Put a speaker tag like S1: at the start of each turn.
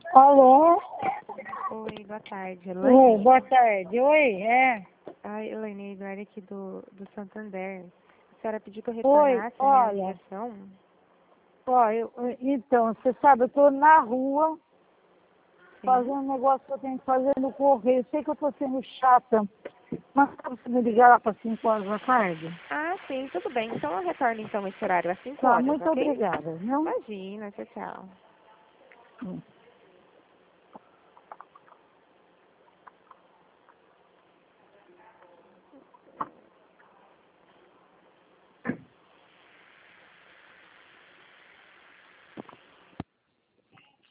S1: Alô?
S2: Oi, boa tarde,
S1: Oi,
S2: Elaine.
S1: boa tarde. Oi, é.
S2: Ai, Elaine, Eduardo aqui do Santander. A senhora pediu que eu
S1: Oi,
S2: retornasse a minha
S1: olha,
S2: ligação?
S1: então, você sabe, eu tô na rua
S2: Sim.
S1: fazendo um negócio que eu tenho que fazer no correio. Sei que eu tô sendo chata, mas sabe se me ligar lá para 5 horas da tarde?
S2: Ah, sim, tudo bem. Então eu retorno então esse horário às 5
S1: Tá,
S2: horas,
S1: muito
S2: ok?
S1: obrigada, viu?
S2: Imagina, tchau, tchau.
S1: Hum.